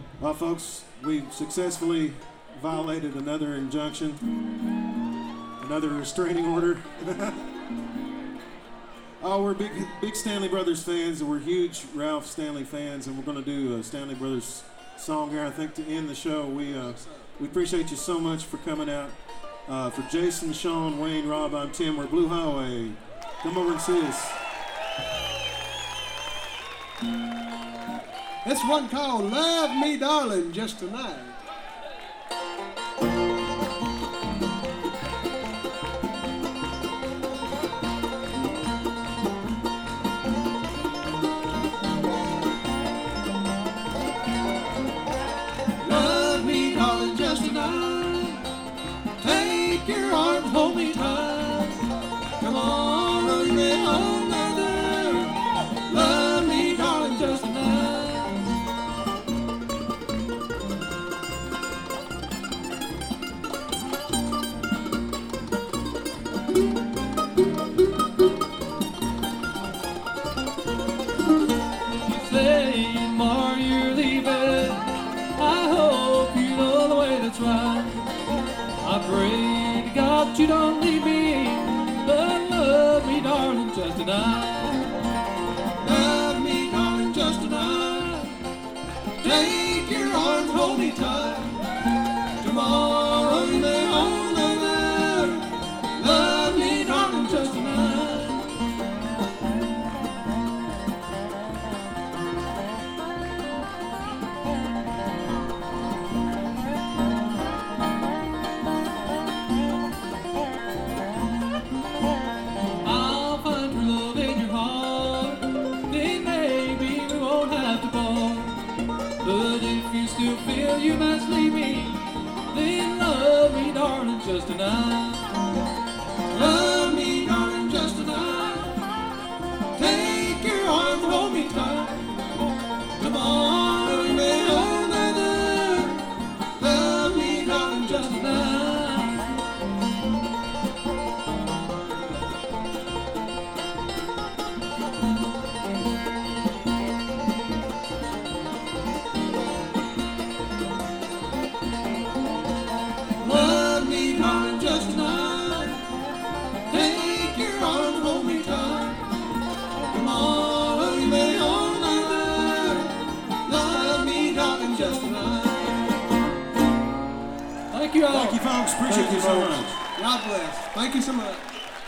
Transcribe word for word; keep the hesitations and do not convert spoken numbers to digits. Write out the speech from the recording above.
Well, folks, we successfully violated another injunction, another restraining order. Oh, we're big, big Stanley Brothers fans, and we're huge Ralph Stanley fans, and we're going to do a Stanley Brothers song here, I think, to end the show. We uh, we appreciate you so much for coming out. Uh, for Jason, Sean, Wayne, Rob, I'm Tim. We're Blue Highway. Come over and see us. This one called Love Me Darling Just Tonight. Love me darling just tonight. Take your arms, hold me tight. Come on, run me home, mother. Love me darling just tonight. You don't leave me, but love me, darling, just tonight. Love me, darling, just tonight. Take your arms, hold me tight. Tomorrow you may hold another. Love me, darling, just tonight. You must leave me, then love me, darling, just tonight. Love me, darling, just tonight. Take your arms, hold me tight. Tomorrow you may hold another. Love me, darling, just tonight. Thank you, folks. Appreciate you so much. God bless. Thank you so much.